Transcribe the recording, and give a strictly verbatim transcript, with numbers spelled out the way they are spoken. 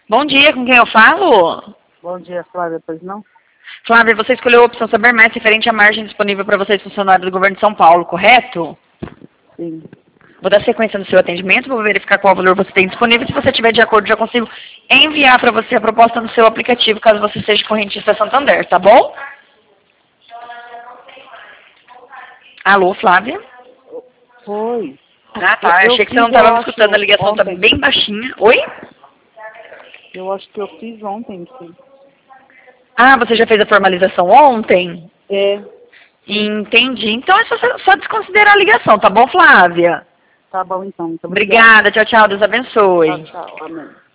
Bom dia, com quem eu falo? Bom dia, Flávia, pois não? Flávia, você escolheu a opção Saber Mais referente à margem disponível para vocês funcionários do governo de São Paulo, correto? Sim. Vou dar sequência no seu atendimento, vou verificar qual valor você tem disponível. Se você tiver de acordo, já consigo enviar para você a proposta no seu aplicativo, caso você seja correntista Santander, tá bom? Alô, Flávia? Foi. Ah, tá. Eu Achei que você fiz, não estava eu me acho, escutando. A ligação está ontem. bem baixinha. Oi? Eu acho que eu fiz ontem, sim. Ah, você já fez a formalização ontem? É. Entendi. Então é só, só desconsiderar a ligação, tá bom, Flávia? Tá bom, então. Muito obrigada. Obrigada. Tchau, tchau. Deus abençoe. Tchau, tchau. Amém.